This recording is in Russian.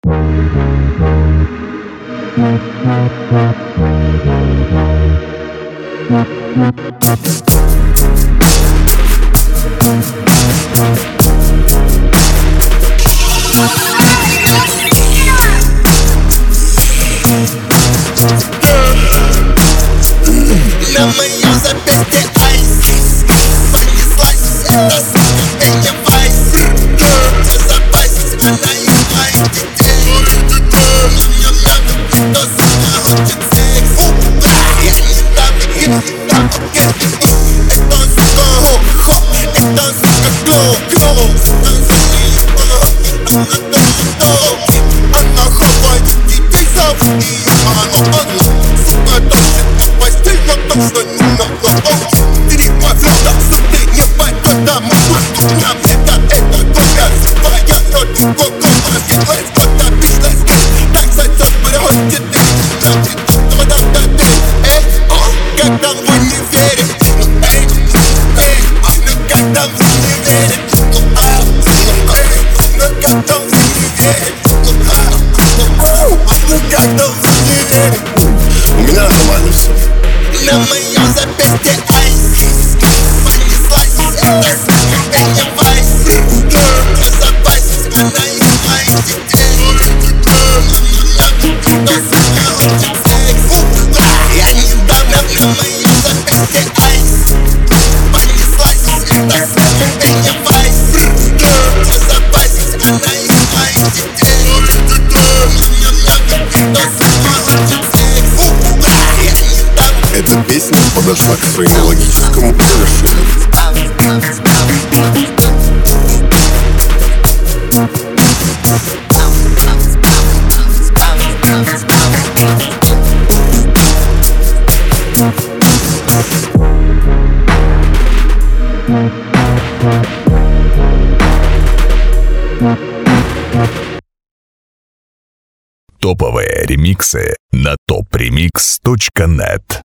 На моем запястье айс, понеслась эта сука, вайс. Все запасить, она и моих детей. Ням-ням-ням, кто сука хочет секс. Я не дам, я не дам, это сука хо-хо, это сука клоу-клоу. Она хавает детей, зовут ее Анна. Сука тащит по постель, но точно не на глазок. Три квадрата, сука, не пойдет домой. Нам это коля, своя роти коко. Сделай что-то, бизнес, так зайдет, приходит ты. Значит, этого да-да-да. Как там вы не верите? Как там вы не верите? Как там вы не верите? Как там вы не верите? У меня нормально все. На моем запястье айс, понеслась эта сука, вайс. Все запасить, она и моих детей. Кто сука хочет секс. Я не дам, на моем запястье айс, понеслась эта сука, вайс. Все запасить, она и моих детей. Кто сука хочет секс. Я не дам. Эта песня подошла к своему логическому завершению. Топовые ремиксы на topremix.net.